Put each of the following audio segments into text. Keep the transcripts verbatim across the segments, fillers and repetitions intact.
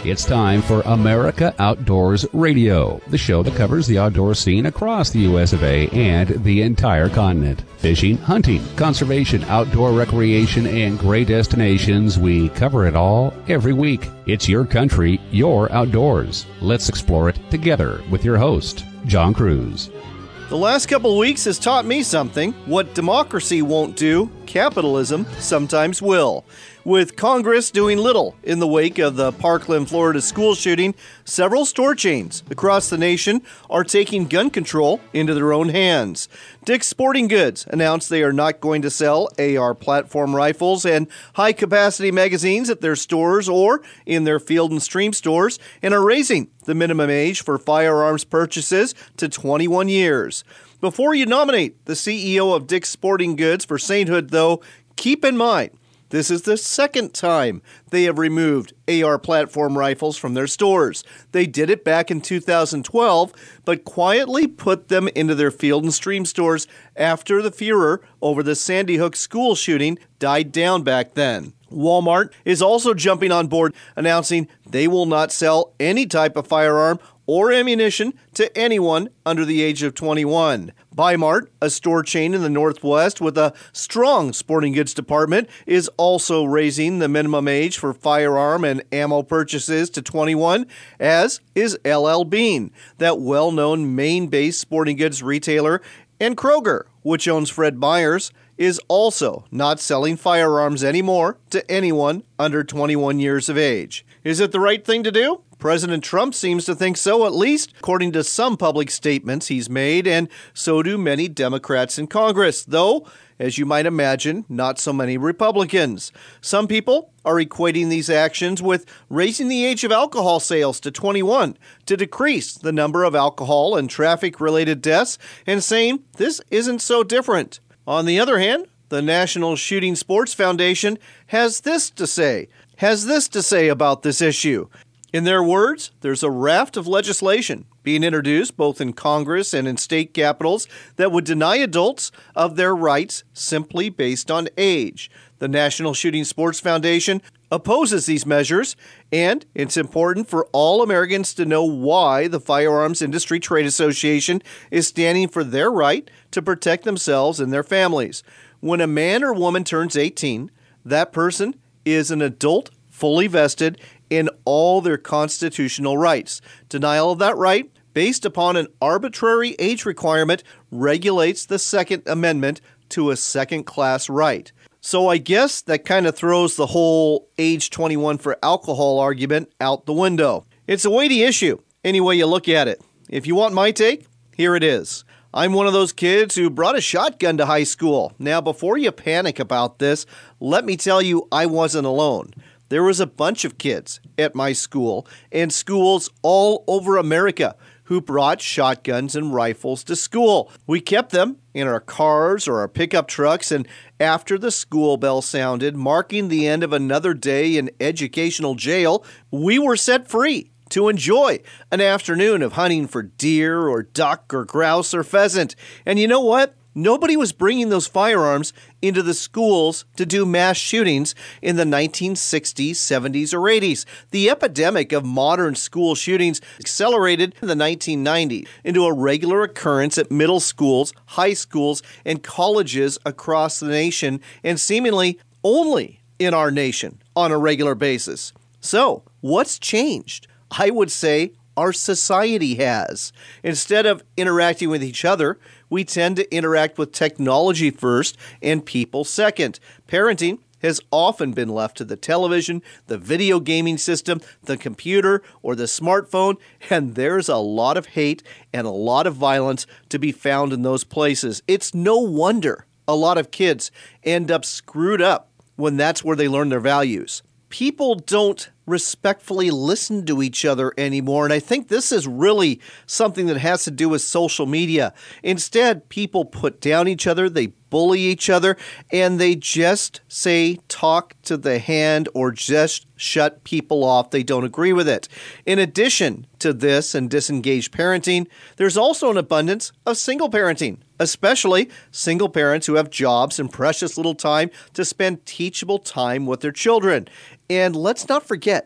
It's time for America Outdoors Radio, the show that covers the outdoor scene across the U S of A and the entire continent. Fishing, hunting, conservation, outdoor recreation, and great destinations. We cover it all every week. It's your country, your outdoors. Let's explore it together with your host, John Cruz. The last couple of weeks has taught me something. What democracy won't do, capitalism sometimes will. With Congress doing little in the wake of the Parkland, Florida school shooting, several store chains across the nation are taking gun control into their own hands. Dick's Sporting Goods announced they are not going to sell A R platform rifles and high-capacity magazines at their stores or in their Field and Stream stores and are raising the minimum age for firearms purchases to twenty-one years. Before you nominate the C E O of Dick's Sporting Goods for sainthood, though, keep in mind, this is the second time they have removed A R platform rifles from their stores. They did it back in two thousand twelve, but quietly put them into their Field and Stream stores after the furor over the Sandy Hook school shooting died down back then. Walmart is also jumping on board, announcing they will not sell any type of firearm or ammunition to anyone under the age of twenty-one. Bi-Mart, a store chain in the Northwest with a strong sporting goods department, is also raising the minimum age for firearm and ammo purchases to twenty-one, as is L L Bean, that well-known Maine-based sporting goods retailer, and Kroger, which owns Fred Meyers, is also not selling firearms anymore to anyone under twenty-one years of age. Is it the right thing to do? President Trump seems to think so, at least according to some public statements he's made, and so do many Democrats in Congress, though, as you might imagine, not so many Republicans. Some people are equating these actions with raising the age of alcohol sales to twenty-one to decrease the number of alcohol and traffic-related deaths, and saying this isn't so different. On the other hand, the National Shooting Sports Foundation has this to say, has this to say about this issue. In their words, there's a raft of legislation being introduced both in Congress and in state capitals that would deny adults of their rights simply based on age. The National Shooting Sports Foundation opposes these measures, and it's important for all Americans to know why the Firearms Industry Trade Association is standing for their right to protect themselves and their families. When a man or woman turns eighteen, that person is an adult fully vested in all their constitutional rights. Denial of that right, based upon an arbitrary age requirement, regulates the Second Amendment to a second-class right. So I guess that kind of throws the whole age twenty-one for alcohol argument out the window. It's a weighty issue, any way you look at it. If you want my take, here it is. I'm one of those kids who brought a shotgun to high school. Now, before you panic about this, let me tell you I wasn't alone. There was a bunch of kids at my school and schools all over America who brought shotguns and rifles to school. We kept them in our cars or our pickup trucks, and after the school bell sounded, marking the end of another day in educational jail, we were set free to enjoy an afternoon of hunting for deer or duck or grouse or pheasant. And you know what? Nobody was bringing those firearms into the schools to do mass shootings in the nineteen sixties, seventies, or eighties. The epidemic of modern school shootings accelerated in the nineteen nineties into a regular occurrence at middle schools, high schools, and colleges across the nation, and seemingly only in our nation on a regular basis. So, what's changed? I would say our society has. Instead of interacting with each other, we tend to interact with technology first and people second. Parenting has often been left to the television, the video gaming system, the computer, or the smartphone, and there's a lot of hate and a lot of violence to be found in those places. It's no wonder a lot of kids end up screwed up when that's where they learn their values. People don't respectfully listen to each other anymore, and I think this is really something that has to do with social media. Instead, people put down each other, they bully each other, and they just say talk to the hand or just shut people off. They don't agree with it. In addition to this and disengaged parenting, there's also an abundance of single parenting, especially single parents who have jobs and precious little time to spend teachable time with their children. And let's not forget,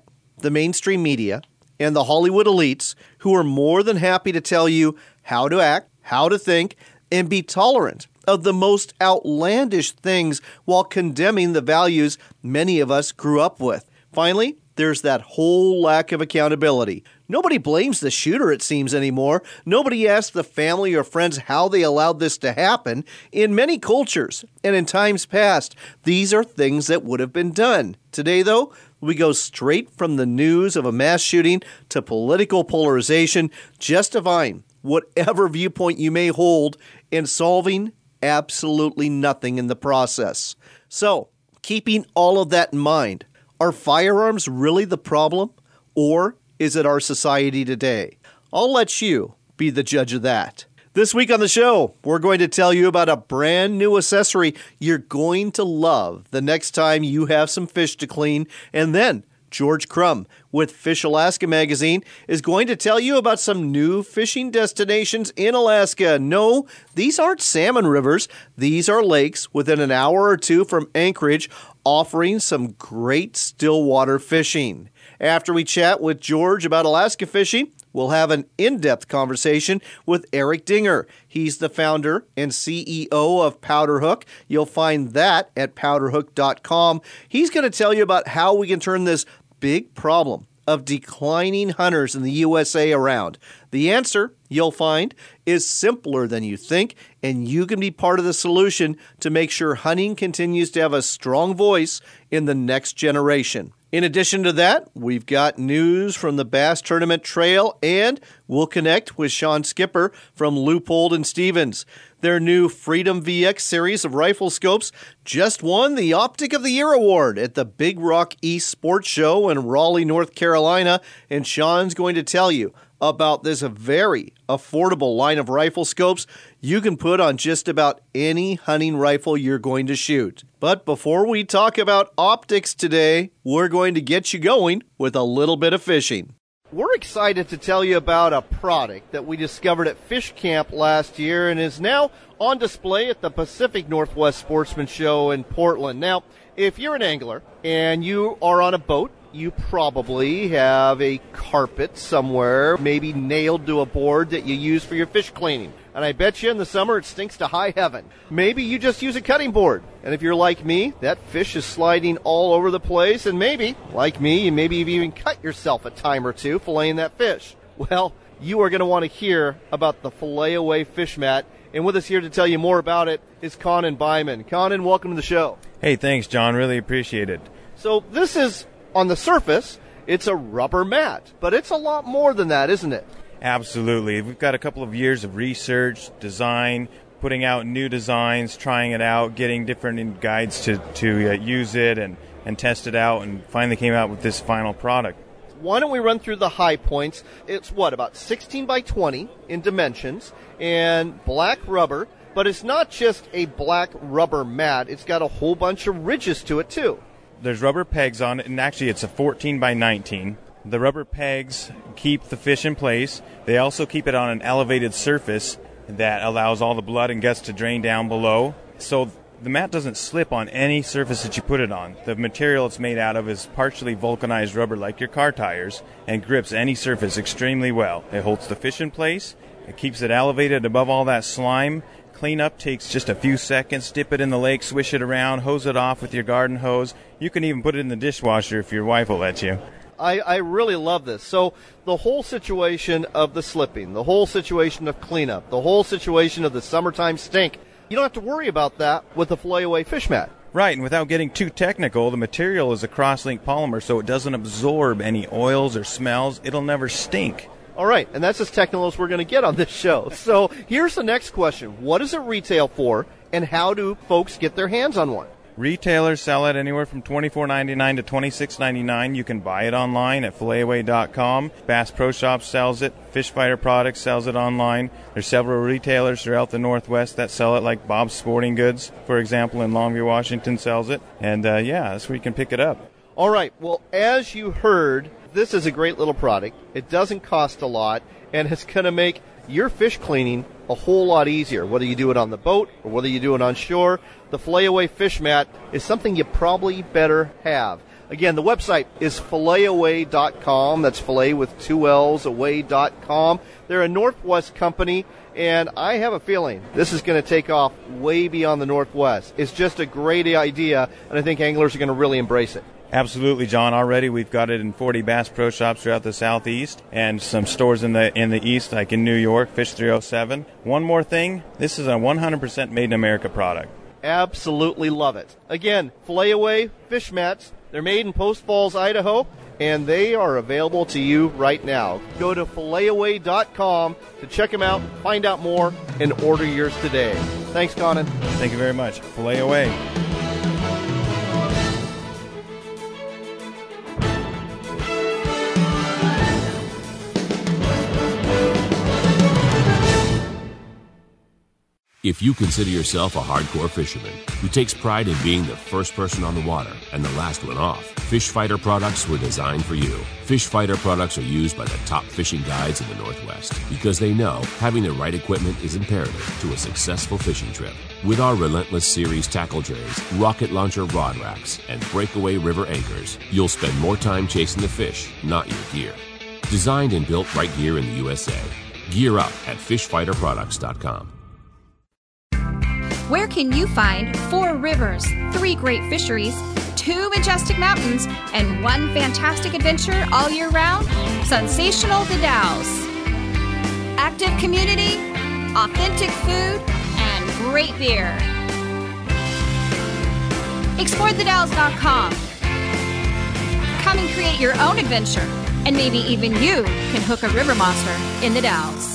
the mainstream media, and the Hollywood elites who are more than happy to tell you how to act, how to think, and be tolerant of the most outlandish things while condemning the values many of us grew up with. Finally, there's that whole lack of accountability. Nobody blames the shooter, it seems, anymore. Nobody asks the family or friends how they allowed this to happen. In many cultures and in times past, these are things that would have been done. Today, though, we go straight from the news of a mass shooting to political polarization, justifying whatever viewpoint you may hold and solving absolutely nothing in the process. So, keeping all of that in mind, are firearms really the problem, or is it our society today? I'll let you be the judge of that. This week on the show, we're going to tell you about a brand new accessory you're going to love the next time you have some fish to clean. And then George Crum with Fish Alaska magazine is going to tell you about some new fishing destinations in Alaska. No, these aren't salmon rivers. These are lakes within an hour or two from Anchorage, offering some great stillwater fishing. After we chat with George about Alaska fishing, we'll have an in-depth conversation with Eric Dinger. He's the founder and C E O of Powderhook. You'll find that at powderhook dot com. He's going to tell you about how we can turn this big problem of declining hunters in the U S A around. The answer, you'll find, is simpler than you think, and you can be part of the solution to make sure hunting continues to have a strong voice in the next generation. In addition to that, we've got news from the Bass Tournament Trail, and we'll connect with Sean Skipper from Leupold and Stevens. Their new Freedom V X series of rifle scopes just won the Optic of the Year award at the Big Rock East Sports Show in Raleigh, North Carolina, and Sean's going to tell you about this very affordable line of rifle scopes you can put on just about any hunting rifle you're going to shoot. But before we talk about optics today, we're going to get you going with a little bit of fishing. We're excited to tell you about a product that we discovered at Fish Camp last year and is now on display at the Pacific Northwest Sportsman Show in Portland. Now, if you're an angler and you are on a boat, you probably have a carpet somewhere, maybe nailed to a board that you use for your fish cleaning. And I bet you in the summer it stinks to high heaven. Maybe you just use a cutting board. And if you're like me, that fish is sliding all over the place. And maybe, like me, maybe you've even cut yourself a time or two filleting that fish. Well, you are going to want to hear about the Fillet Away Fish Mat. And with us here to tell you more about it is Conan Byman. Conan, welcome to the show. Hey, thanks, John. Really appreciate it. So this is, on the surface, it's a rubber mat. But it's a lot more than that, isn't it? Absolutely. We've got a couple of years of research, design, putting out new designs, trying it out, getting different guides to, to uh, use it and, and test it out, and finally came out with this final product. Why don't we run through the high points? It's, what, about sixteen by twenty in dimensions and black rubber, but it's not just a black rubber mat. It's got a whole bunch of ridges to it, too. There's rubber pegs on it, and actually it's a fourteen by nineteen. The rubber pegs keep the fish in place. They also keep it on an elevated surface that allows all the blood and guts to drain down below. So the mat doesn't slip on any surface that you put it on. The material it's made out of is partially vulcanized rubber like your car tires and grips any surface extremely well. It holds the fish in place. It keeps it elevated above all that slime. Cleanup takes just a few seconds. Dip it in the lake, swish it around, hose it off with your garden hose. You can even put it in the dishwasher if your wife will let you. I, I really love this. So the whole situation of the slipping, the whole situation of cleanup, the whole situation of the summertime stink, you don't have to worry about that with the Fillet Away Fish Mat. Right, and without getting too technical, the material is a cross-linked polymer, so it doesn't absorb any oils or smells. It'll never stink. All right, and that's as technical as we're going to get on this show. So here's the next question. What does it retail for, and how do folks get their hands on one? Retailers sell it anywhere from twenty-four ninety-nine to twenty-six ninety-nine. You can buy it online at fillet away dot com. Bass Pro Shops sells it. Fish Fighter Products sells it online. There's several retailers throughout the Northwest that sell it, like Bob's Sporting Goods, for example, in Longview, Washington, sells it. And, uh, yeah, that's where you can pick it up. All right. Well, as you heard, this is a great little product. It doesn't cost a lot, and it's going to make your fish cleaning a whole lot easier, whether you do it on the boat or whether you do it on shore. The Fillet Away Fish Mat is something you probably better have. Again, the website is fillet away dot com. That's fillet with two L's, away dot com. They're a Northwest company, and I have a feeling this is going to take off way beyond the Northwest. It's just a great idea, and I think anglers are going to really embrace it. Absolutely, John. Already we've got it in forty Bass Pro Shops throughout the Southeast and some stores in the in the East, like in New York, Fish three oh seven. One more thing, this is a one hundred percent made in America product. Absolutely love it. Again, Fillet Away fish mats. They're made in Post Falls, Idaho, and they are available to you right now. Go to fillet away dot com to check them out, find out more, and order yours today. Thanks, Conan. Thank you very much. Fillet Away. If you consider yourself a hardcore fisherman who takes pride in being the first person on the water and the last one off, Fish Fighter products were designed for you. Fish Fighter products are used by the top fishing guides in the Northwest because they know having the right equipment is imperative to a successful fishing trip. With our Relentless Series tackle trays, rocket launcher rod racks, and breakaway river anchors, you'll spend more time chasing the fish, not your gear. Designed and built right here in the U S A. Gear up at fish fighter products dot com. Where can you find four rivers, three great fisheries, two majestic mountains, and one fantastic adventure all year round? Sensational The Dalles. Active community, authentic food, and great beer. explore the dalles dot com. Come and create your own adventure, and maybe even you can hook a river monster in the Dalles.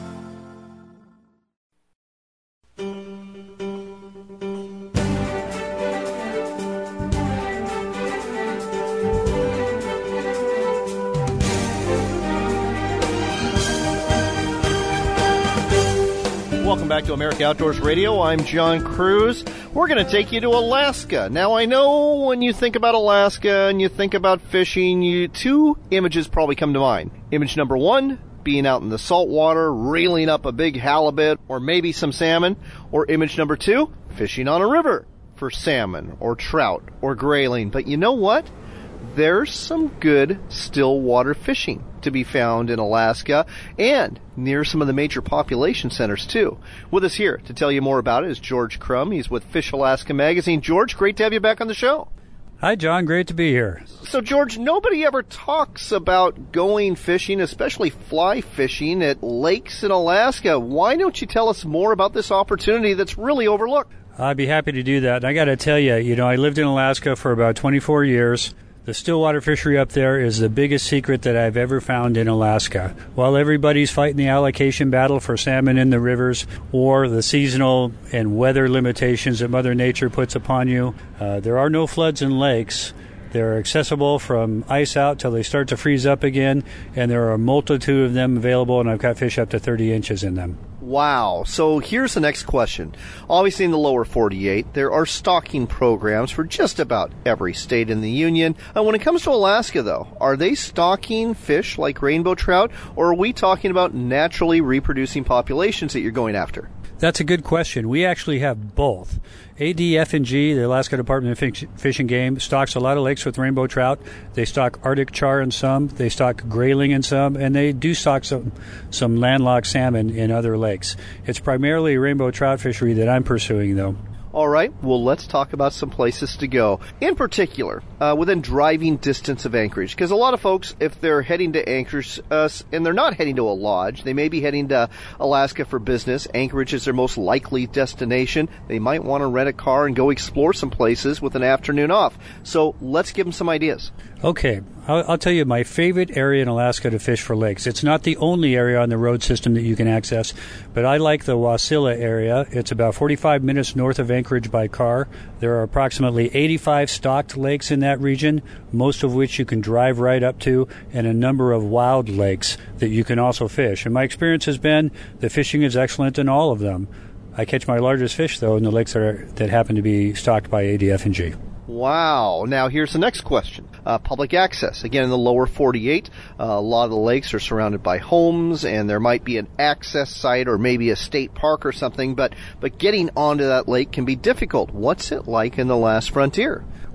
Welcome back to America Outdoors Radio. I'm John Cruz. We're going to take you to Alaska. Now, I know when you think about Alaska and you think about fishing, you, two images probably come to mind. Image number one, being out in the salt water, reeling up a big halibut or maybe some salmon. Or image number two, fishing on a river for salmon or trout or grayling. But you know what? There's some good still water fishing to be found in Alaska and near some of the major population centers too. With us here to tell you more about it is George Crum. He's with Fish Alaska Magazine. George, great to have you back on the show. Hi, John. Great to be here. So, George, nobody ever talks about going fishing, especially fly fishing, at lakes in Alaska. Why don't you tell us more about this opportunity that's really overlooked? I'd be happy to do that. And I got to tell you, you know, I lived in Alaska for about twenty-four years. The stillwater fishery up there is the biggest secret that I've ever found in Alaska. While everybody's fighting the allocation battle for salmon in the rivers or the seasonal and weather limitations that Mother Nature puts upon you, uh, there are no floods in lakes. They're accessible from ice out till they start to freeze up again, and there are a multitude of them available, and I've got fish up to thirty inches in them. Wow. So here's the next question. Obviously, in the lower forty-eight, there are stocking programs for just about every state in the union. Uh, when it comes to Alaska, though, are they stocking fish like rainbow trout, or are we talking about naturally reproducing populations that you're going after? That's a good question. We actually have both. A D F and G, the Alaska Department of Fish, Fish and Game, stocks a lot of lakes with rainbow trout. They stock Arctic char in some, they stock grayling in some, and they do stock some, some landlocked salmon in other lakes. It's primarily a rainbow trout fishery that I'm pursuing, though. All right, well, let's talk about some places to go. In particular, uh, within driving distance of Anchorage, because a lot of folks, if they're heading to Anchorage, uh, and they're not heading to a lodge, they may be heading to Alaska for business. Anchorage is their most likely destination. They might want to rent a car and go explore some places with an afternoon off. So let's give them some ideas. Okay, I'll, I'll tell you my favorite area in Alaska to fish for lakes. It's not the only area on the road system that you can access, but I like the Wasilla area. It's about forty-five minutes north of Anchorage by car. There are approximately eighty-five stocked lakes in that region, most of which you can drive right up to, and a number of wild lakes that you can also fish. And my experience has been the fishing is excellent in all of them. I catch my largest fish, though, in the lakes that, are, that happen to be stocked by A D F and G. Wow. Now, here's the next question. Uh, public access. Again, in the lower forty-eight, uh, a lot of the lakes are surrounded by homes, and there might be an access site or maybe a state park or something, but, but getting onto that lake can be difficult. What's it like in the last frontier?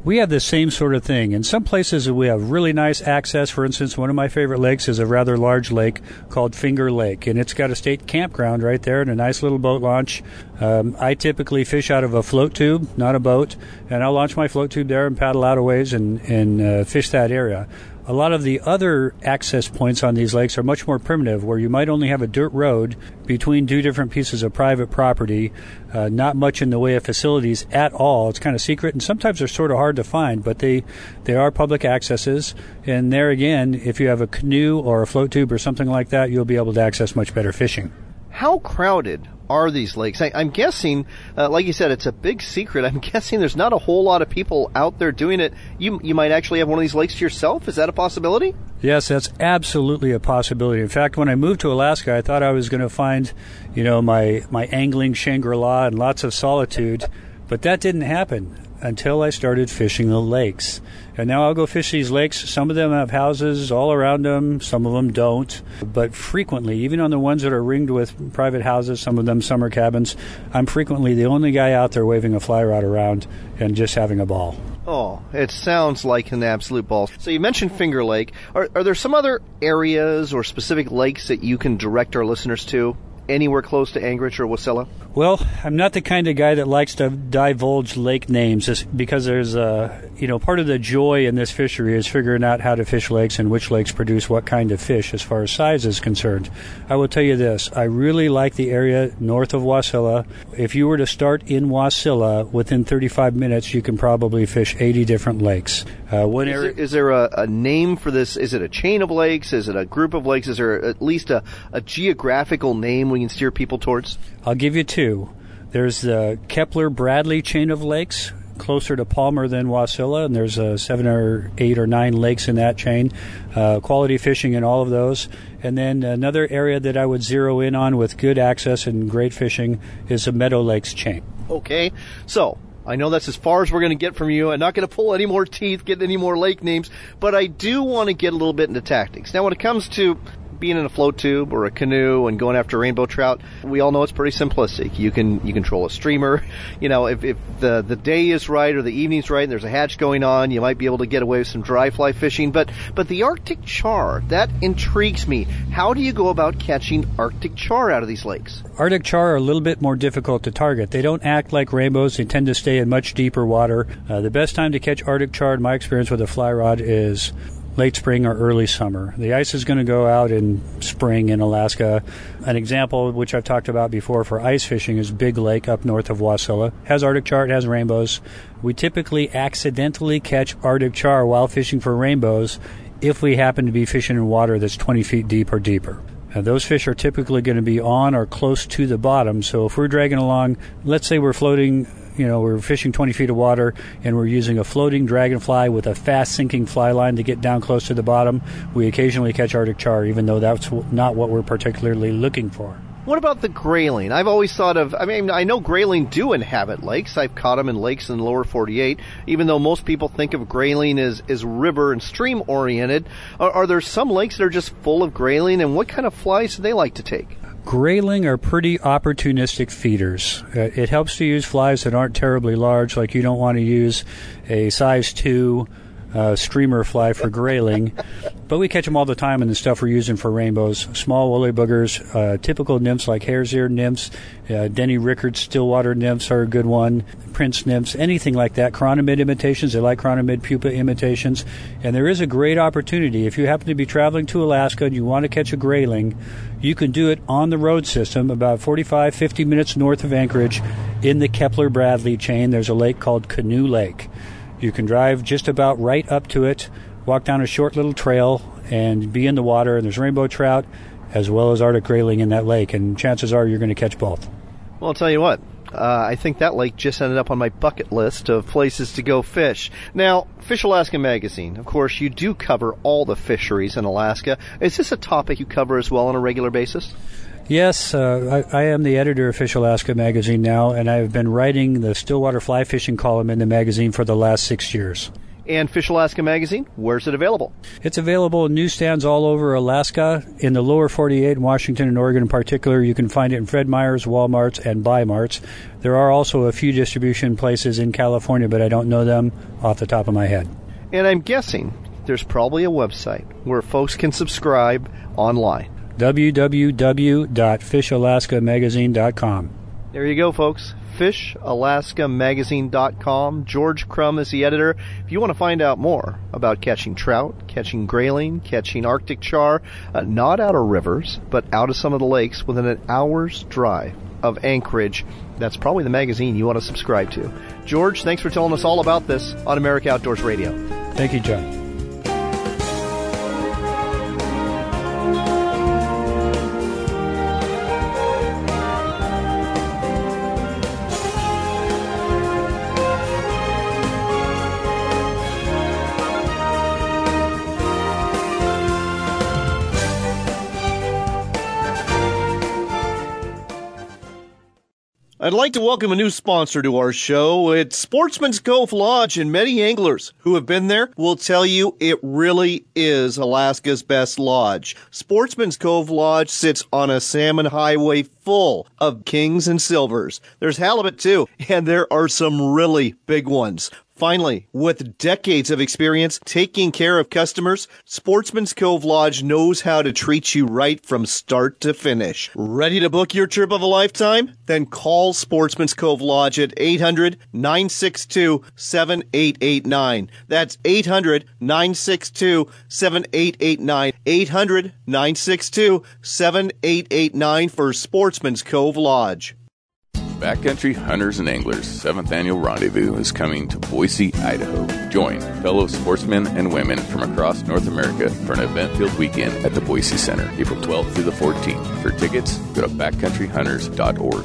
We have the same sort of thing. In some places we have really nice access. For instance, one of my favorite lakes is a rather large lake called Finger Lake, and it's got a state campground right there and a nice little boat launch. Um, I typically fish out of a float tube, not a boat, and I'll launch my float tube there and paddle out a ways and, and uh, fish that area. A lot of the other access points on these lakes are much more primitive, where you might only have a dirt road between two different pieces of private property, uh, not much in the way of facilities at all. It's kind of secret, and sometimes they're sort of hard to find, but they, they are public accesses. And there again, if you have a canoe or a float tube or something like that, you'll be able to access much better fishing. How crowded are these lakes? I, I'm guessing, uh, like you said, it's a big secret. I'm guessing there's not a whole lot of people out there doing it. You you might actually have one of these lakes to yourself. Is that a possibility? Yes, that's absolutely a possibility. In fact, when I moved to Alaska, I thought I was going to find, you know, my, my angling Shangri-La and lots of solitude, but that didn't happen until I started fishing the lakes. And now I'll go fish these lakes. Some of them have houses all around them. Some of them don't. But frequently, even on the ones that are ringed with private houses, some of them summer cabins, I'm frequently the only guy out there waving a fly rod around and just having a ball. Oh, it sounds like an absolute ball. So you mentioned Finger Lake. Are, are there some other areas or specific lakes that you can direct our listeners to? Anywhere close to Anchorage or Wasilla? Well, I'm not the kind of guy that likes to divulge lake names, just because there's a, you know, part of the joy in this fishery is figuring out how to fish lakes and which lakes produce what kind of fish as far as size is concerned. I will tell you this, I really like the area north of Wasilla. If you were to start in Wasilla, within thirty-five minutes, you can probably fish eighty different lakes. Uh, one is, area- there, is there a, a name for this? Is it a chain of lakes? Is it a group of lakes? Is there at least a, a geographical name we can steer people towards? I'll give you two. There's the Kepler-Bradley chain of lakes, closer to Palmer than Wasilla, and there's uh, seven or eight or nine lakes in that chain. Uh, quality fishing in all of those. And then another area that I would zero in on with good access and great fishing is the Meadow Lakes chain. Okay, so I know that's as far as we're going to get from you. I'm not going to pull any more teeth, get any more lake names, but I do want to get a little bit into tactics. Now, when it comes to being in a float tube or a canoe and going after rainbow trout, we all know it's pretty simplistic. You can you control a streamer. You know, if, if the, the day is right or the evening's right and there's a hatch going on, you might be able to get away with some dry fly fishing. But but the Arctic char, that intrigues me. How do you go about catching Arctic char out of these lakes? Arctic char are a little bit more difficult to target. They don't act like rainbows. They tend to stay in much deeper water. Uh, the best time to catch Arctic char, in my experience with a fly rod, is late spring or early summer. The ice is going to go out in spring in Alaska. An example, which I've talked about before for ice fishing, is Big Lake up north of Wasilla. Has Arctic char, it has rainbows. We typically accidentally catch Arctic char while fishing for rainbows if we happen to be fishing in water that's twenty feet deep or deeper. Now, those fish are typically going to be on or close to the bottom. So if we're dragging along, let's say we're floating, you know, we're fishing twenty feet of water and we're using a floating dragonfly with a fast sinking fly line to get down close to the bottom, we occasionally catch Arctic char, even though that's not what we're particularly looking for. What about the grayling? I've always thought of, I mean, I know grayling do inhabit lakes. I've caught them in lakes in the lower forty-eight, even though most people think of grayling as, as river and stream oriented. Are, are there some lakes that are just full of grayling, and what kind of flies do they like to take? Grayling are pretty opportunistic feeders. Uh, it helps to use flies that aren't terribly large, like you don't want to use a size two uh, streamer fly for grayling. But we catch them all the time in the stuff we're using for rainbows. Small woolly boogers, uh, typical nymphs like hare's ear nymphs, uh, Denny Rickards stillwater nymphs are a good one, prince nymphs, anything like that. Chironomid imitations, they like chironomid pupa imitations. And there is a great opportunity. If you happen to be traveling to Alaska and you want to catch a grayling, you can do it on the road system about forty-five, fifty minutes north of Anchorage in the Kepler-Bradley chain. There's a lake called Canoe Lake. You can drive just about right up to it, walk down a short little trail, and be in the water, and there's rainbow trout as well as Arctic grayling in that lake, and chances are you're going to catch both. Well, I'll tell you what, uh, I think that lake just ended up on my bucket list of places to go fish. Now, Fish Alaska Magazine, of course, you do cover all the fisheries in Alaska. Is this a topic you cover as well on a regular basis? Yes, uh, I, I am the editor of Fish Alaska Magazine now, and I've been writing the Stillwater Fly Fishing column in the magazine for the last six years. And Fish Alaska Magazine, where's it available? It's available in newsstands all over Alaska, in the lower forty-eight, in Washington and Oregon in particular. You can find it in Fred Meyer's, Walmart's, and Bi-Marts. There are also a few distribution places in California, but I don't know them off the top of my head. And I'm guessing there's probably a website where folks can subscribe online. w w w dot fish alaska magazine dot com. There you go, folks. fish alaska magazine dot com. George Crum is the editor. If you want to find out more about catching trout, catching grayling, catching Arctic char, uh, not out of rivers, but out of some of the lakes within an hour's drive of Anchorage, that's probably the magazine you want to subscribe to. George, thanks for telling us all about this on America Outdoors Radio. Thank you, John. I'd like to welcome a new sponsor to our show. It's Sportsman's Cove Lodge, and many anglers who have been there will tell you it really is Alaska's best lodge. Sportsman's Cove Lodge sits on a salmon highway full of kings and silvers. There's halibut too, and there are some really big ones. Finally, with decades of experience taking care of customers, Sportsman's Cove Lodge knows how to treat you right from start to finish. Ready to book your trip of a lifetime? Then call Sportsman's Cove Lodge at eight hundred, nine six two, seven eight eight nine. That's eight hundred, nine six two, seven eight eight nine. eight hundred, nine six two, seven eight eight nine for Sportsman's Cove Lodge. Backcountry Hunters and Anglers' seventh Annual Rendezvous is coming to Boise, Idaho. Join fellow sportsmen and women from across North America for an event-filled weekend at the Boise Center, April twelfth through the fourteenth. For tickets, go to backcountry hunters dot org.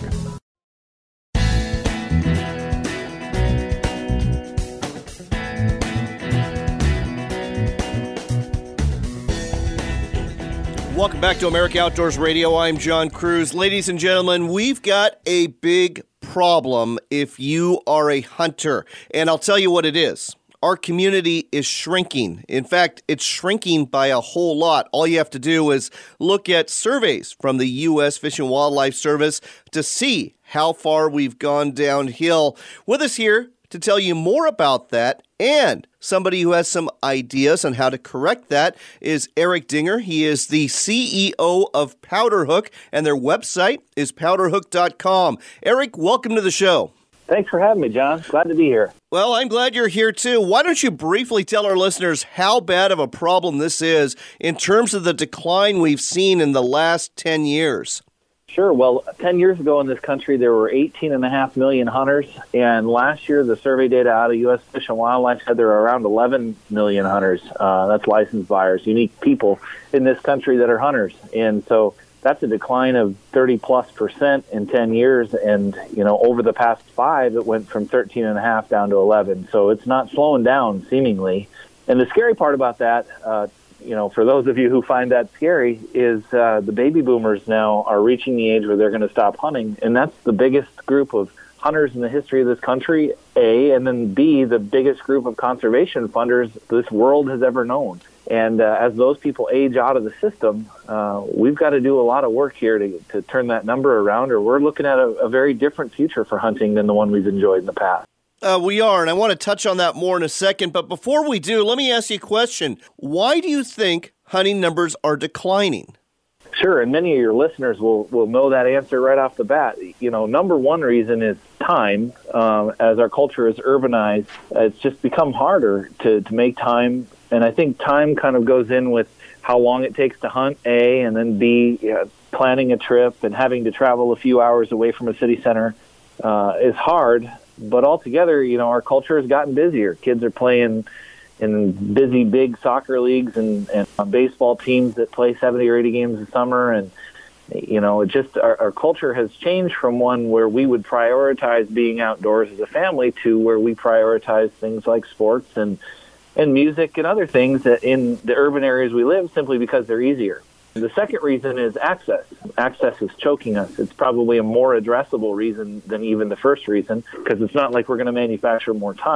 Welcome back to America Outdoors Radio. I'm John Cruz. Ladies and gentlemen, we've got a big problem if you are a hunter, and I'll tell you what it is. Our community is shrinking. In fact, it's shrinking by a whole lot. All you have to do is look at surveys from the U S Fish and Wildlife Service to see how far we've gone downhill. With us here to tell you more about that, and somebody who has some ideas on how to correct that, is Eric Dinger. He is the C E O of Powderhook, and their website is powder hook dot com. Eric, welcome to the show. Thanks for having me, John. Glad to be here. Well, I'm glad you're here, too. Why don't you briefly tell our listeners how bad of a problem this is in terms of the decline we've seen in the last ten years? Sure. Well, ten years ago in this country, there were eighteen and a half million hunters. And last year, the survey data out of U S Fish and Wildlife said there are around eleven million hunters. Uh, that's licensed buyers, unique people in this country that are hunters. And so that's a decline of thirty plus percent in ten years. And, you know, over the past five, it went from thirteen and a half down to eleven. So it's not slowing down, seemingly. And the scary part about that, uh, you know, for those of you who find that scary, is uh, the baby boomers now are reaching the age where they're going to stop hunting. And that's the biggest group of hunters in the history of this country, A, and then B, the biggest group of conservation funders this world has ever known. And uh, as those people age out of the system, uh, we've got to do a lot of work here to, to turn that number around, or we're looking at a, a very different future for hunting than the one we've enjoyed in the past. Uh, we are, and I want to touch on that more in a second. But before we do, let me ask you a question. Why do you think hunting numbers are declining? Sure, and many of your listeners will, will know that answer right off the bat. You know, number one reason is time. Um, as our culture is urbanized, it's just become harder to, to make time. And I think time kind of goes in with how long it takes to hunt, A, and then B, you know, planning a trip and having to travel a few hours away from a city center uh, is hard. But altogether, you know, our culture has gotten busier. Kids are playing in busy, big soccer leagues and, and baseball teams that play seventy or eighty games a summer. And, you know, it just our, our culture has changed from one where we would prioritize being outdoors as a family to where we prioritize things like sports and, and music and other things that in the urban areas we live simply because they're easier. The second reason is access. Access is choking us. It's probably a more addressable reason than even the first reason, because it's not like we're going to manufacture more time.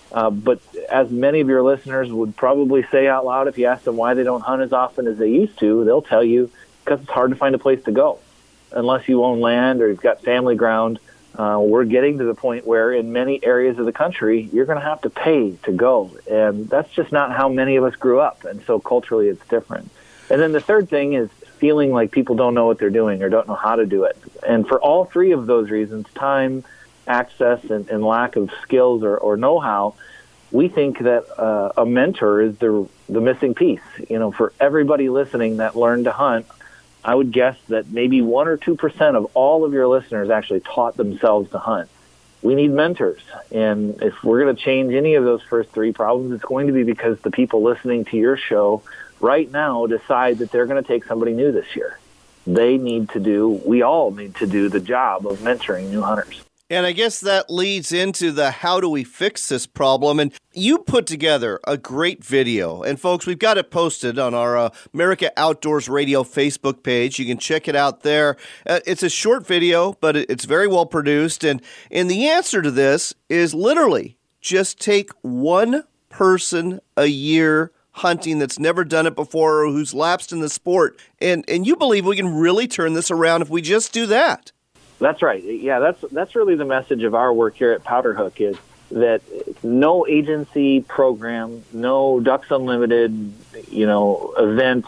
Uh, but as many of your listeners would probably say out loud, if you ask them why they don't hunt as often as they used to, they'll tell you because it's hard to find a place to go. Unless you own land or you've got family ground, uh, we're getting to the point where in many areas of the country, you're going to have to pay to go. And that's just not how many of us grew up. And so culturally, it's different. And then the third thing is feeling like people don't know what they're doing or don't know how to do it. And for all three of those reasons, time, access, and, and lack of skills or, or know-how, we think that uh, a mentor is the the missing piece. You know, for everybody listening that learned to hunt, I would guess that maybe one or two percent of all of your listeners actually taught themselves to hunt. We need mentors, and if we're going to change any of those first three problems, it's going to be because the people listening to your show right now decide that they're going to take somebody new this year. They need to do, we all need to do the job of mentoring new hunters. And I guess that leads into the how do we fix this problem. And you put together a great video. And folks, we've got it posted on our uh, America Outdoors Radio Facebook page. You can check it out there. Uh, it's a short video, but it's very well produced. And, and the answer to this is literally just take one person a year hunting that's never done it before or who's lapsed in the sport. And, and you believe we can really turn this around if we just do that. That's right. Yeah, that's that's really the message of our work here at Powder Hook is that no agency program, no Ducks Unlimited, you know, event,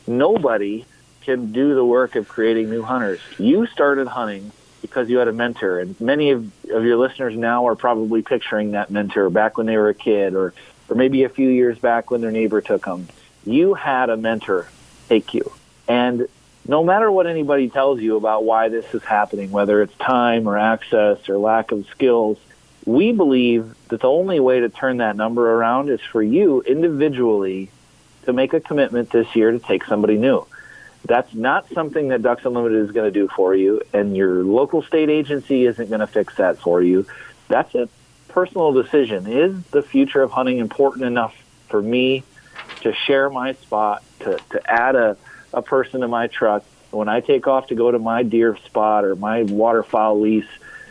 nobody can do the work of creating new hunters. You started hunting because you had a mentor, and many of, of your listeners now are probably picturing that mentor back when they were a kid or, or maybe a few years back when their neighbor took them. You had a mentor take you. And no matter what anybody tells you about why this is happening, whether it's time or access or lack of skills, we believe that the only way to turn that number around is for you individually to make a commitment this year to take somebody new. That's not something that Ducks Unlimited is going to do for you, and your local state agency isn't going to fix that for you. That's a personal decision. Is the future of hunting important enough for me to share my spot, to, to add a a person in my truck when I take off to go to my deer spot or my waterfowl lease?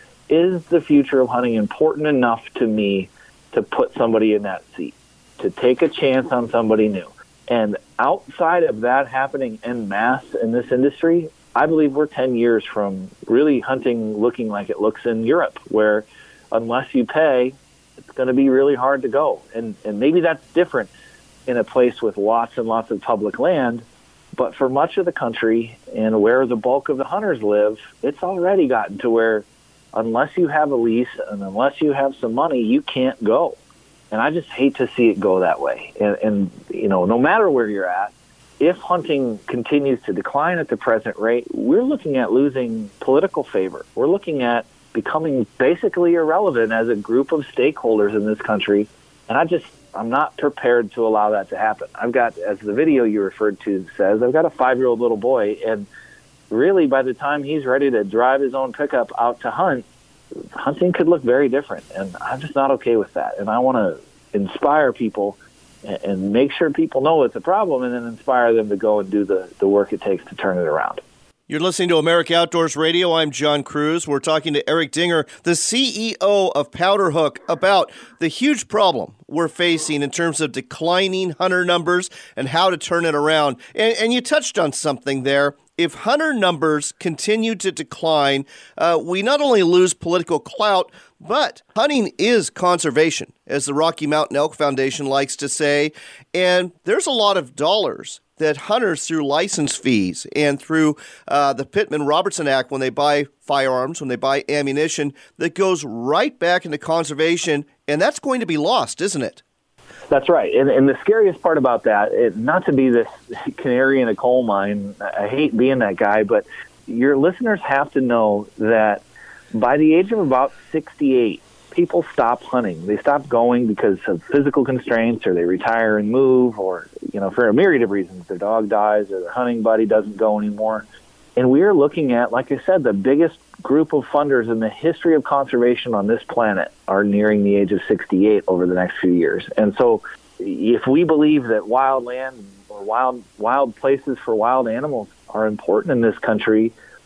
Is the future of hunting important enough to me to put somebody in that seat, to take a chance on somebody new? And outside of that happening en masse in this industry, I believe we're ten years from really hunting looking like it looks in Europe, where unless you pay, it's going to be really hard to go. And, and maybe that's different in a place with lots and lots of public land. But for much of the country and where the bulk of the hunters live, it's already gotten to where unless you have a lease and unless you have some money, you can't go. And I just hate to see it go that way. And, and you know, no matter where you're at, if hunting continues to decline at the present rate, we're looking at losing political favor. We're looking at becoming basically irrelevant as a group of stakeholders in this country. And I just I'm not prepared to allow that to happen. I've got, as the video you referred to says, I've got a five-year-old little boy, and really by the time he's ready to drive his own pickup out to hunt, hunting could look very different, and I'm just not okay with that. And I want to inspire people and, and make sure people know it's a problem and then inspire them to go and do the, the work it takes to turn it around. You're listening to America Outdoors Radio. I'm John Cruz. We're talking to Eric Dinger, the C E O of Powder Hook, about the huge problem we're facing in terms of declining hunter numbers and how to turn it around. And, and you touched on something there. If hunter numbers continue to decline, uh, we not only lose political clout, but hunting is conservation, as the Rocky Mountain Elk Foundation likes to say. And there's a lot of dollars that hunters, through license fees and through uh, the Pittman-Robertson Act, when they buy firearms, when they buy ammunition, that goes right back into conservation, and that's going to be lost, isn't it? That's right. And, and the scariest part about that, it, not to be this canary in a coal mine, I hate being that guy, but your listeners have to know that by the age of about sixty-eight, people stop hunting. They stop going because of physical constraints, or they retire and move, or, you know, for a myriad of reasons. Their dog dies or their hunting buddy doesn't go anymore. And we are looking at, like I said, the biggest group of funders in the history of conservation on this planet are nearing the age of sixty-eight over the next few years. And so if we believe that wild land or wild wild places for wild animals are important in this country,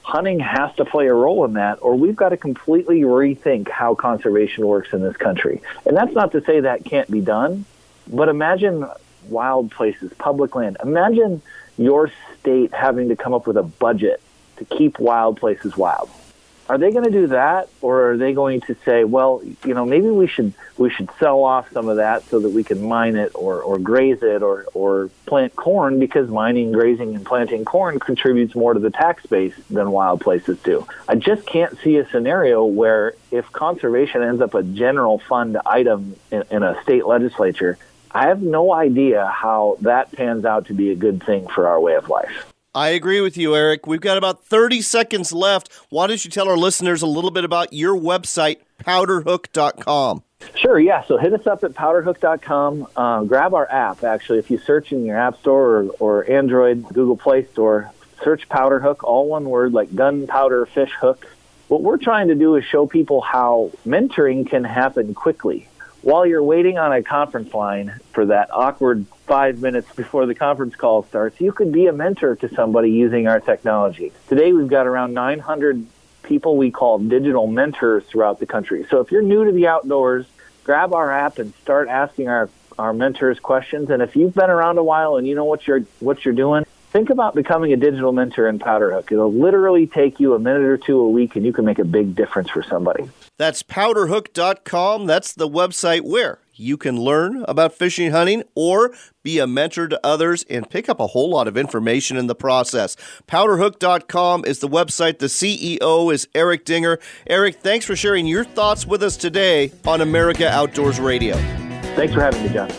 hunting has to play a role in that, or we've got to completely rethink how conservation works in this country. And that's not to say that can't be done, but imagine wild places, public land. Imagine your state having to come up with a budget to keep wild places wild. Are they going to do that, or are they going to say, well, you know, maybe we should we should sell off some of that so that we can mine it or, or graze it or, or plant corn, because mining, grazing, and planting corn contributes more to the tax base than wild places do. I just can't see a scenario where if conservation ends up a general fund item in, in a state legislature, I have no idea how that pans out to be a good thing for our way of life. I agree with you, Eric. We've got about thirty seconds left. Why don't you tell our listeners a little bit about your website, powder hook dot com? Sure, yeah. So hit us up at powder hook dot com. Uh, grab our app, actually. If you search in your App Store or, or Android, Google Play Store, search Powderhook, all one word, like gunpowder fish hook. What we're trying to do is show people how mentoring can happen quickly. While you're waiting on a conference line for that awkward five minutes before the conference call starts, you could be a mentor to somebody using our technology. Today, we've got around nine hundred people we call digital mentors throughout the country. So if you're new to the outdoors, grab our app and start asking our, our mentors questions. And if you've been around a while and you know what you're what you're doing, think about becoming a digital mentor in Powderhook. It'll literally take you a minute or two a week, and you can make a big difference for somebody. That's powder hook dot com. That's the website where you can learn about fishing and hunting or be a mentor to others and pick up a whole lot of information in the process. powder hook dot com is the website. The C E O is Eric Dinger. Eric, thanks for sharing your thoughts with us today on America Outdoors Radio. Thanks for having me, John.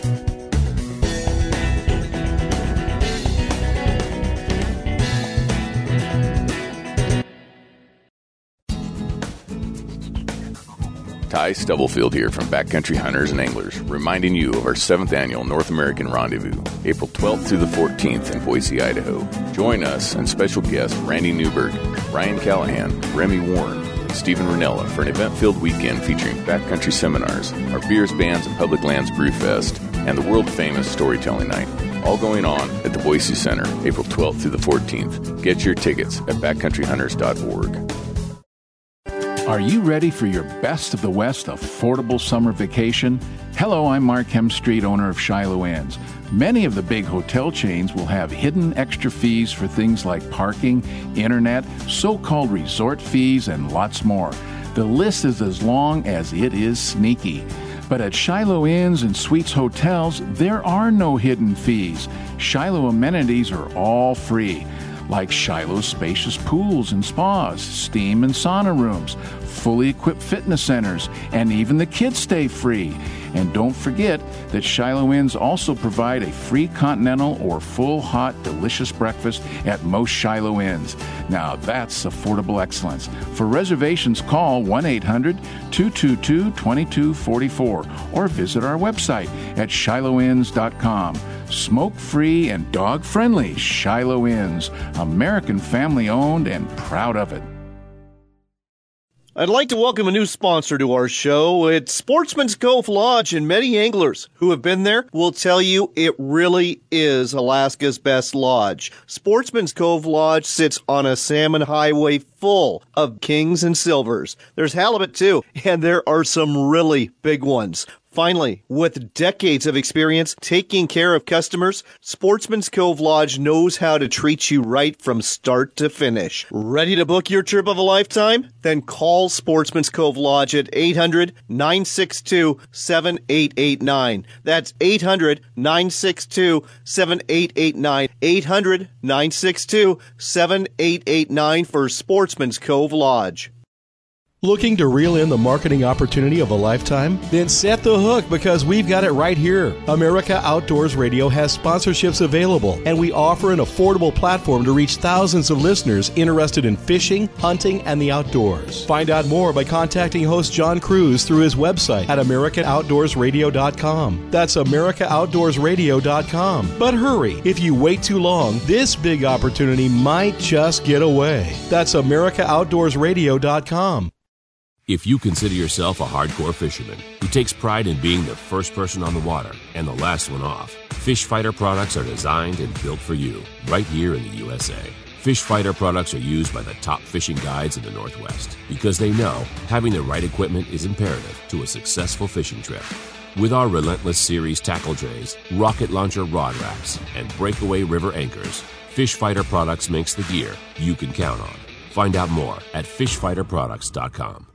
Ty Stubblefield here from Backcountry Hunters and Anglers, reminding you of our seventh Annual North American Rendezvous, April twelfth through the fourteenth in Boise, Idaho. Join us and special guests Randy Newberg, Ryan Callahan, Remy Warren, and Stephen Ranella for an event-filled weekend featuring backcountry seminars, our beers, bands, and public lands brew fest, and the world-famous storytelling night. All going on at the Boise Center, April twelfth through the fourteenth. Get your tickets at backcountry hunters dot org. Are you ready for your best of the West affordable summer vacation? Hello, I'm Mark Hemstreet, owner of Shiloh Inns. Many of the big hotel chains will have hidden extra fees for things like parking, internet, so-called resort fees, and lots more. The list is as long as it is sneaky. But at Shiloh Inns and Suites Hotels, there are no hidden fees. Shiloh amenities are all free, like Shiloh's spacious pools and spas, steam and sauna rooms, fully equipped fitness centers, and even the kids stay free. And don't forget that Shiloh Inns also provide a free continental or full hot delicious breakfast at most Shiloh Inns. Now that's affordable excellence. For reservations, call one eight hundred two two two two two four four or visit our website at shiloh inns dot com. Smoke-free and dog-friendly Shiloh Inns, American family-owned and proud of it. I'd like to welcome a new sponsor to our show. It's Sportsman's Cove Lodge, and many anglers who have been there will tell you it really is Alaska's best lodge. Sportsman's Cove Lodge sits on a salmon highway full of kings and silvers. There's halibut too, and there are some really big ones. Finally, with decades of experience taking care of customers, Sportsman's Cove Lodge knows how to treat you right from start to finish. Ready to book your trip of a lifetime? Then call Sportsman's Cove Lodge at eight hundred nine six two seven eight eight nine. That's eight hundred nine six two seven eight eight nine. eight hundred nine six two seven eight eight nine for Sportsman's Cove Lodge. Looking to reel in the marketing opportunity of a lifetime? Then set the hook, because we've got it right here. America Outdoors Radio has sponsorships available, and we offer an affordable platform to reach thousands of listeners interested in fishing, hunting, and the outdoors. Find out more by contacting host John Cruz through his website at american outdoors radio dot com. That's america outdoors radio dot com. But hurry, if you wait too long, this big opportunity might just get away. That's america outdoors radio dot com. If you consider yourself a hardcore fisherman who takes pride in being the first person on the water and the last one off, Fish Fighter products are designed and built for you right here in the U S A. Fish Fighter products are used by the top fishing guides in the Northwest because they know having the right equipment is imperative to a successful fishing trip. With our Relentless Series tackle trays, rocket launcher rod wraps, and breakaway river anchors, Fish Fighter Products makes the gear you can count on. Find out more at fish fighter products dot com.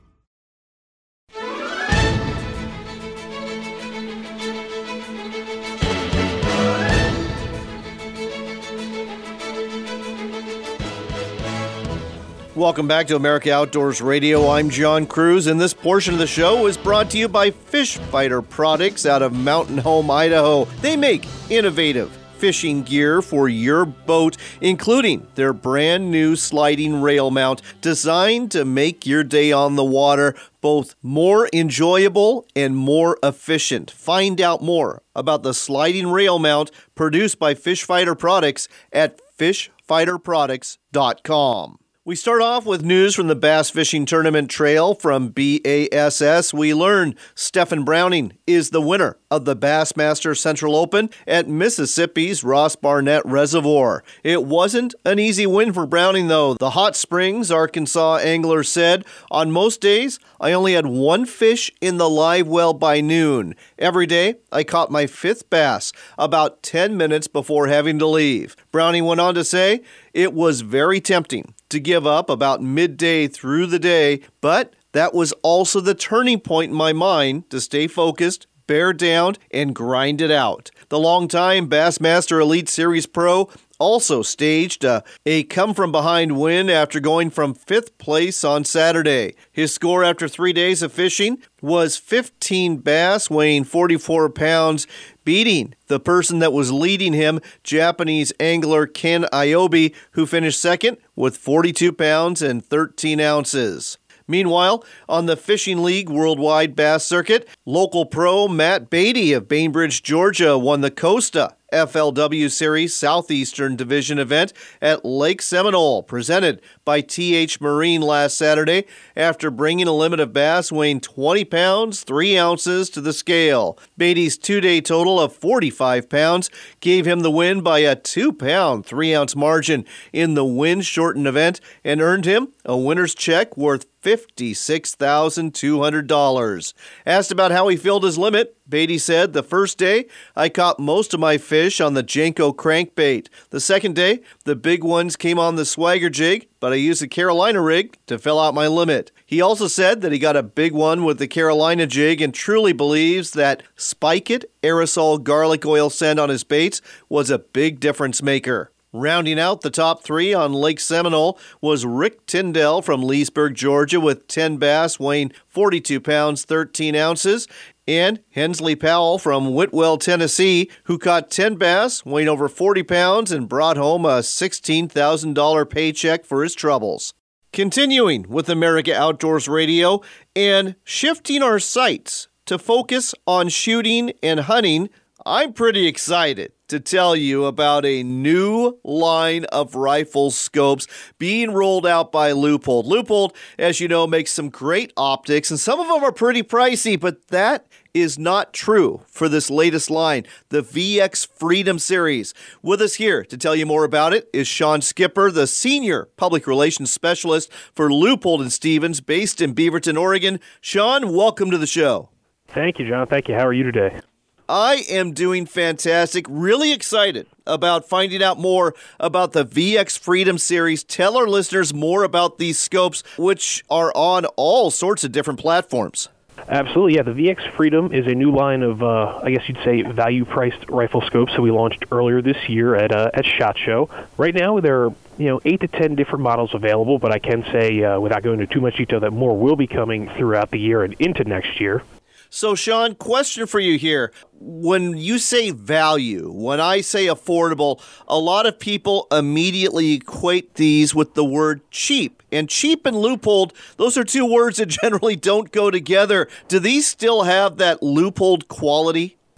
Welcome back to America Outdoors Radio. I'm John Cruz, and this portion of the show is brought to you by Fish Fighter Products out of Mountain Home, Idaho. They make innovative fishing gear for your boat, including their brand new sliding rail mount designed to make your day on the water both more enjoyable and more efficient. Find out more about the sliding rail mount produced by Fish Fighter Products at fish fighter products dot com. We start off with news from the Bass Fishing Tournament Trail from B A S S. We learn Stephen Browning is the winner of the Bassmaster Central Open at Mississippi's Ross Barnett Reservoir. It wasn't an easy win for Browning, though. The Hot Springs, Arkansas angler said, "On most days, I only had one fish in the live well by noon. Every day, I caught my fifth bass about ten minutes before having to leave." Browning went on to say, "It was very tempting to give up about midday through the day, but that was also the turning point in my mind to stay focused, bear down, and grind it out." The longtime Bassmaster Elite Series Pro also staged a, a come-from-behind win after going from fifth place on Saturday. His score after three days of fishing was fifteen bass weighing forty-four pounds, beating the person that was leading him, Japanese angler Ken Iobi, who finished second with forty-two pounds and thirteen ounces. Meanwhile, on the Fishing League Worldwide Bass Circuit, local pro Matt Beatty of Bainbridge, Georgia, won the Costa F L W Series Southeastern Division event at Lake Seminole, presented by T H Marine last Saturday, after bringing a limit of bass weighing twenty pounds, three ounces to the scale. Beatty's two-day total of forty-five pounds gave him the win by a two-pound, three-ounce margin in the wind-shortened event and earned him a winner's check worth fifty-six thousand two hundred dollars. Asked about how he filled his limit, Beatty said, "The first day, I caught most of my fish on the Jenko crankbait. The second day, the big ones came on the Swagger jig, but I used the Carolina rig to fill out my limit." He also said that he got a big one with the Carolina jig and truly believes that Spike It aerosol garlic oil scent on his baits was a big difference maker. Rounding out the top three on Lake Seminole was Rick Tyndall from Leesburg, Georgia, with ten bass weighing forty-two pounds, thirteen ounces, and Hensley Powell from Whitwell, Tennessee, who caught ten bass weighing over forty pounds and brought home a sixteen thousand dollars paycheck for his troubles. Continuing with America Outdoors Radio and shifting our sights to focus on shooting and hunting, I'm pretty excited to tell you about a new line of rifle scopes being rolled out by Leupold. Leupold, as you know, makes some great optics, and some of them are pretty pricey, but that is not true for this latest line, the V X Freedom Series. With us here to tell you more about it is Sean Skipper, the Senior Public Relations Specialist for Leupold and Stevens, based in Beaverton, Oregon. Sean, welcome to the show. Thank you, John. Thank you. How are you today? I am doing fantastic. Really excited about finding out more about the V X Freedom Series. Tell our listeners more about these scopes, which are on all sorts of different platforms. Absolutely, yeah. The V X Freedom is a new line of, uh, I guess you'd say, value-priced rifle scopes that we launched earlier this year at uh, at SHOT Show. Right now, there are you know eight to ten different models available, but I can say, uh, without going into too much detail, that more will be coming throughout the year and into next year. So, Sean, question for you here. When you say value, when I say affordable, a lot of people immediately equate these with the word cheap. And cheap and Leupold, those are two words that generally don't go together. Do these still have that Leupold quality?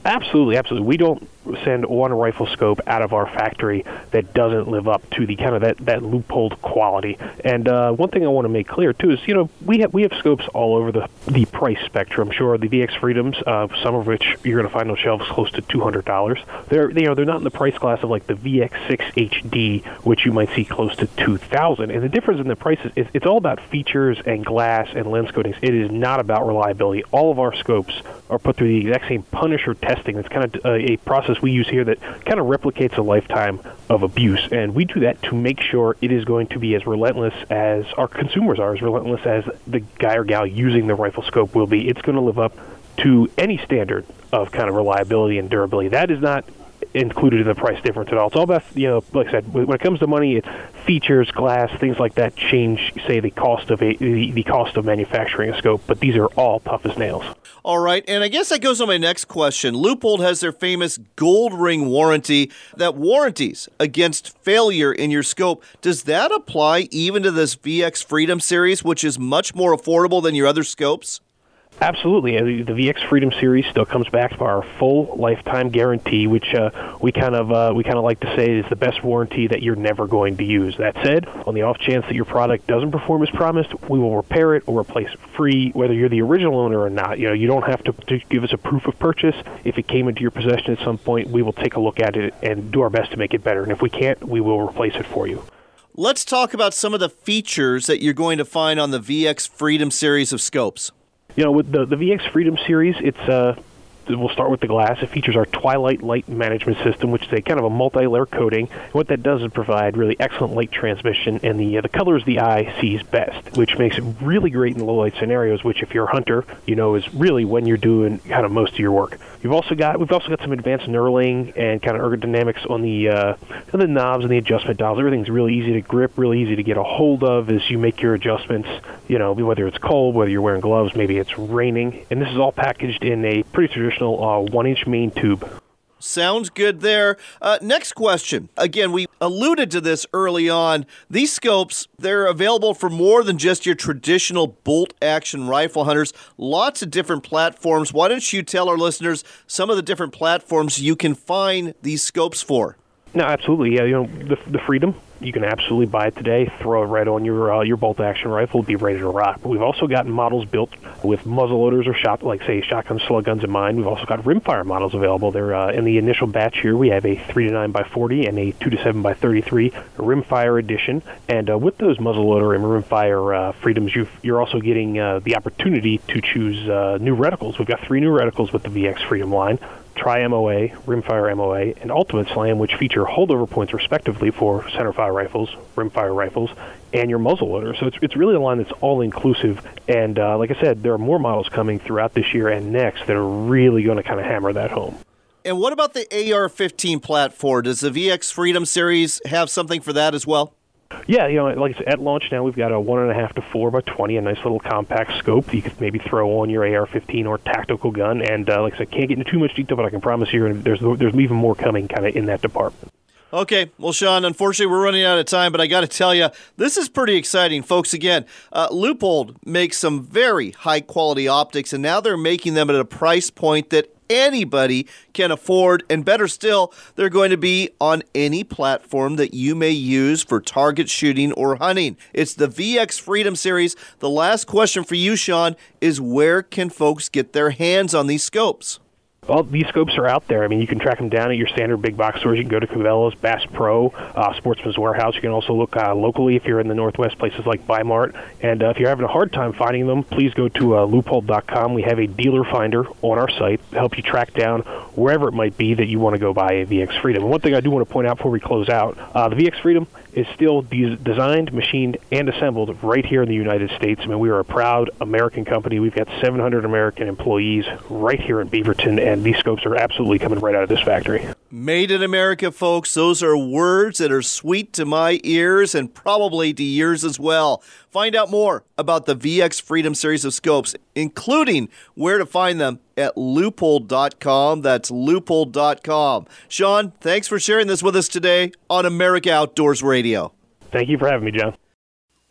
Absolutely, absolutely. We don't send one rifle scope out of our factory that doesn't live up to the kind of that, that Leupold quality. And uh, one thing I want to make clear too is, you know, we have we have scopes all over the the price spectrum. Sure, the V X Freedoms, uh, some of which you're going to find on shelves close to two hundred dollars. They're you know they're not in the price class of like the V X six H D, which you might see close to two thousand. And the difference in the prices is it's all about features and glass and lens coatings. It is not about reliability. All of our scopes are put through the exact same Punisher testing. It's kind of a, a process we use here that kind of replicates a lifetime of abuse, and we do that to make sure it is going to be as relentless as our consumers are, as relentless as the guy or gal using the rifle scope will be. It's going to live up to any standard of kind of reliability and durability. That is not included in the price difference at all. It's all about, you know, like I said, when it comes to money, it's features, glass, things like that change, say, the cost of a the, the cost of manufacturing a scope, but these are all tough as nails. All right, and I guess that goes on my next question. Leupold has their famous gold ring warranty that warranties against failure in your scope. Does that apply even to this V X Freedom series, which is much more affordable than your other scopes? Absolutely. The V X Freedom series still comes back to our full lifetime guarantee, which uh, we kind of uh, we kind of like to say is the best warranty that you're never going to use. That said, on the off chance that your product doesn't perform as promised, we will repair it or replace it free, whether you're the original owner or not. You know, you don't have to, to give us a proof of purchase. If it came into your possession at some point, we will take a look at it and do our best to make it better. And if we can't, we will replace it for you. Let's talk about some of the features that you're going to find on the V X Freedom series of scopes. You know, with the, the V X Freedom series, it's uh, we'll start with the glass. It features our Twilight Light Management System, which is a kind of a multi-layer coating. What that does is provide really excellent light transmission and the uh, the colors the eye sees best, which makes it really great in low-light scenarios, which if you're a hunter, you know is really when you're doing kind of most of your work. You've also got we've also got some advanced knurling and kind of ergodynamics on the uh, on the knobs and the adjustment dials. Everything's really easy to grip, really easy to get a hold of as you make your adjustments. You know, whether it's cold, whether you're wearing gloves, maybe it's raining, and this is all packaged in a pretty traditional uh, one-inch main tube. Sounds good there. Uh, next question. Again, we alluded to this early on. These scopes, they're available for more than just your traditional bolt-action rifle hunters. Lots of different platforms. Why don't you tell our listeners some of the different platforms you can find these scopes for? No, absolutely. Yeah, you know, the, the Freedom, you can absolutely buy it today, throw it right on your uh, your bolt-action rifle, be ready to rock. But we've also got models built with muzzleloaders or shot, like say shotgun slug guns in mind. We've also got rimfire models available. They're uh, in the initial batch here. We have a three to nine by forty and a two to seven by thirty-three rimfire edition. And uh, with those muzzleloader and rimfire uh, Freedoms, you've, you're also getting uh, the opportunity to choose uh, new reticles. We've got three new reticles with the V X Freedom line. Tri-M O A, Rimfire M O A, and Ultimate Slam, which feature holdover points respectively for centerfire rifles, rimfire rifles, and your muzzleloader. So it's it's really a line that's all-inclusive. And uh, like I said, there are more models coming throughout this year and next that are really going to kind of hammer that home. And what about the A R fifteen platform? Does the V X Freedom series have something for that as well? Yeah, you know, like I said, at launch now we've got a one and a half to four by twenty, a nice little compact scope that you could maybe throw on your A R fifteen or tactical gun. And uh, like I said, can't get into too much detail, but I can promise you there's there's even more coming kind of in that department. Okay, well, Sean, unfortunately, we're running out of time, but I got to tell you, this is pretty exciting, folks. Again, uh, Leupold makes some very high-quality optics, and now they're making them at a price point that anybody can afford, and better still, they're going to be on any platform that you may use for target shooting or hunting. It's the V X Freedom series. The last question for you, Sean, is where can folks get their hands on these scopes? Well, these scopes are out there. I mean, you can track them down at your standard big box stores. You can go to Cabela's, Bass Pro, uh, Sportsman's Warehouse. You can also look uh, locally if you're in the Northwest, places like Bi-Mart. And uh, if you're having a hard time finding them, please go to uh, Leupold dot com. We have a dealer finder on our site to help you track down wherever it might be that you want to go buy a V X Freedom. And one thing I do want to point out before we close out, uh, the V X Freedom is still de- designed, machined, and assembled right here in the United States. I mean, we are a proud American company. We've got seven hundred American employees right here in Beaverton, and these scopes are absolutely coming right out of this factory. Made in America, folks. Those are words that are sweet to my ears and probably to yours as well. Find out more about the V X Freedom series of scopes, including where to find them at Leupold dot com. That's Leupold dot com. Sean, thanks for sharing this with us today on America Outdoors Radio. Thank you for having me, John.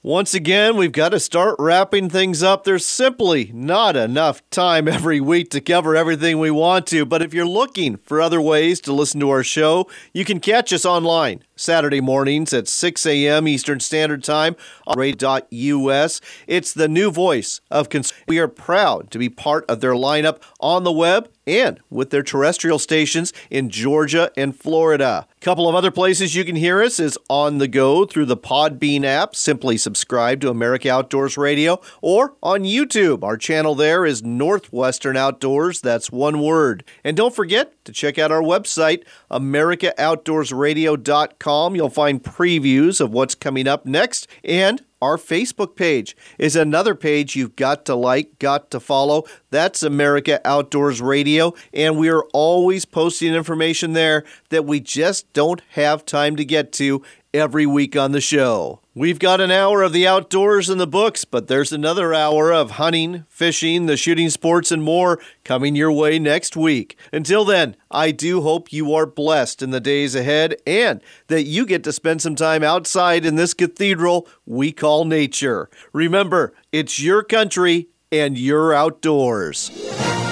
Once again, we've got to start wrapping things up. There's simply not enough time every week to cover everything we want to, but if you're looking for other ways to listen to our show, you can catch us online Saturday mornings at six a.m. Eastern Standard Time on radio dot U S. It's the new voice of cons- We are proud to be part of their lineup on the web and with their terrestrial stations in Georgia and Florida. A couple of other places you can hear us is on the go through the Podbean app. Simply subscribe to America Outdoors Radio, or on YouTube. Our channel there is Northwestern Outdoors. That's one word. And don't forget to check out our website, America Outdoors Radio dot com. You'll find previews of what's coming up next, and our Facebook page is another page you've got to like, got to follow. That's America Outdoors Radio, and we are always posting information there that we just don't have time to get to every week on the show. We've got an hour of the outdoors in the books, but there's another hour of hunting, fishing, the shooting sports, and more coming your way next week. Until then, I do hope you are blessed in the days ahead and that you get to spend some time outside in this cathedral we call nature. Remember, it's your country and your outdoors.